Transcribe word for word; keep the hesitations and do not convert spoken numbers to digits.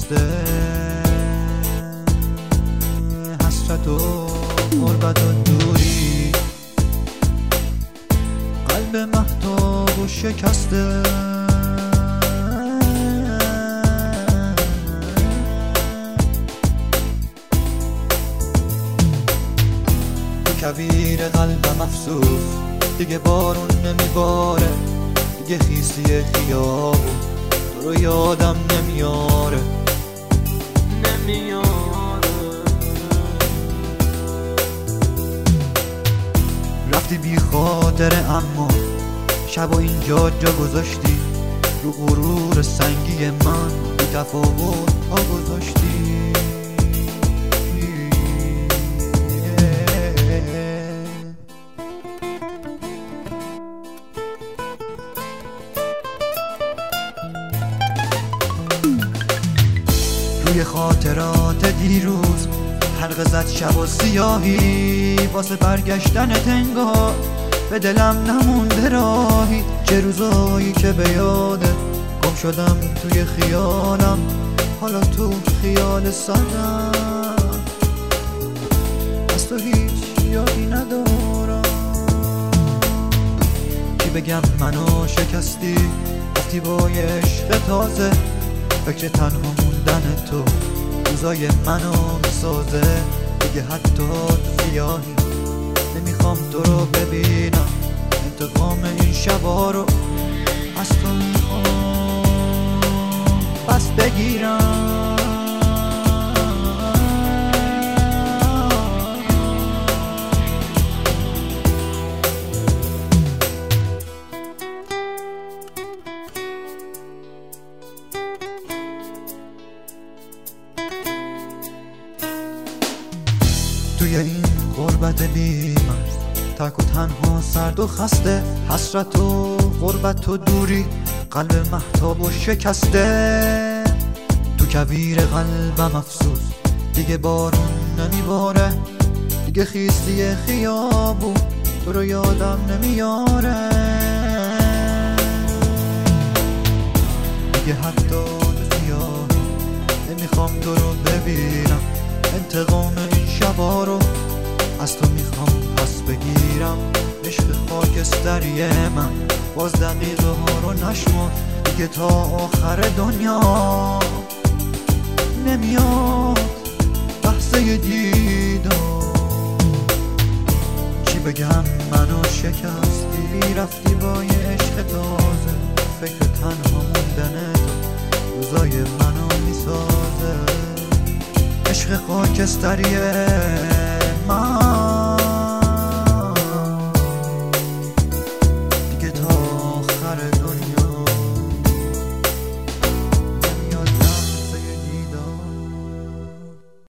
شکسته، حسرت و غربت و دوری، قلب مهتاب و شکسته. کویر قلبم افسوس، دیگه بارون نمیباره، دیگه خیسی خیابون تو رو یادم نمیاره نمیاره. رفتی بی خاطره اما شب و اینجا جا گذاشتی، رو غرور سنگی من بی تفاوت پا گذاشتی. روی خاطرات دیروز حلقه زد شب و سیاهی، واسه برگشتن تنگار به دلم نمونده راهی. چه روزایی که به یادت گم شدم توی خیالم، حالا تو خیال سادم از تو هیچ یادی ندارم. چی بگم منو شکستی، وقتی با عشق تازه فکر تنها موندن تو روزای منو میسازه. دیگه حتی تو سیاهی نمیخوام تو رو ببینم، انتقام این شبا رو از تو میخوام پس بگیرم. توی این غربت بی‌مرز، ترک و تنها سرد و خسته، حسرت و غربت و دوری، قلب مهتاب و شکسته. تو کویر قلبم افسوس، دیگه بارون نمیباره، دیگه خیسی خیابون تو رو یادم نمیاره. دیگه حتی تو سیاهی نمیخوام تو رو ببینم، انتقام این شبا رو از تو میخوام پس بگیرم. عشق خاکستری من باز دقیقه ها رو نشمر، دیگه تا آخر دنیا نمیاد لحظه دیدار. چی بگم منو شکستی، رفتی با یه عشق تازه، فکر تنها موندن تو روزای منو میسازه. عشق خاکستریه